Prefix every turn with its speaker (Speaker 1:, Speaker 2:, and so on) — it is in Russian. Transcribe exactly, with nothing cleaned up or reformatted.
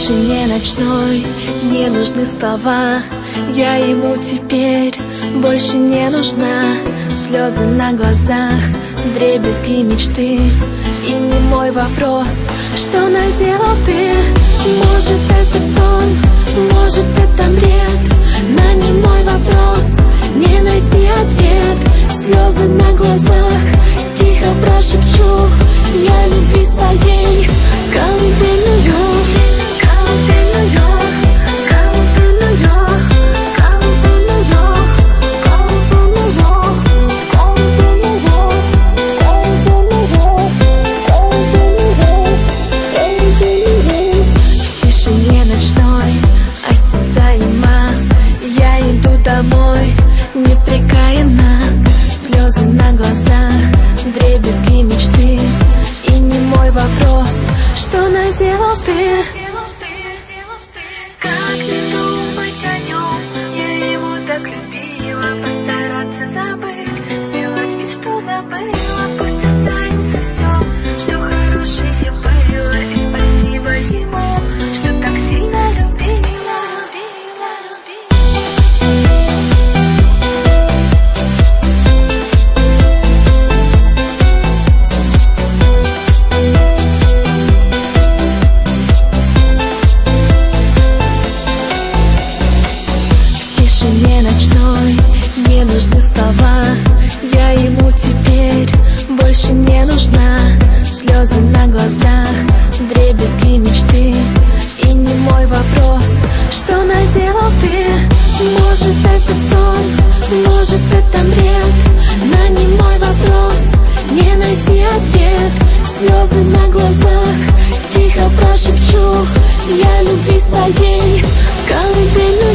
Speaker 1: тишине ночной не нужны слова. Я ему теперь больше не нужна. Слезы на глазах, вдребезги мечты. И не мой вопрос, что наделал ты. Может, это сон, может, это бред. На немой вопрос не найти ответ. Слезы на глазах, тихо прошепчу я любви своей колыбельную. Домой непрекаянно, слезы на глазах, вдребезги мечты. И не мой вопрос, что наделал ты.
Speaker 2: Как не думать о нем, я его так любила. Постараться забыть, сделать вид, что забыла. Пусть останется все, что хорошее было. И спасибо ему, что так сильно любила.
Speaker 1: Тишине ночной не нужны слова. Я ему теперь больше не нужна. Слезы на глазах, вдребезги мечты. И не мой вопрос, что наделал ты. Может, это сон, может, это бред. На немой вопрос не найти ответ. Слезы на глазах, тихо прошепчу я любви своей колыбельную.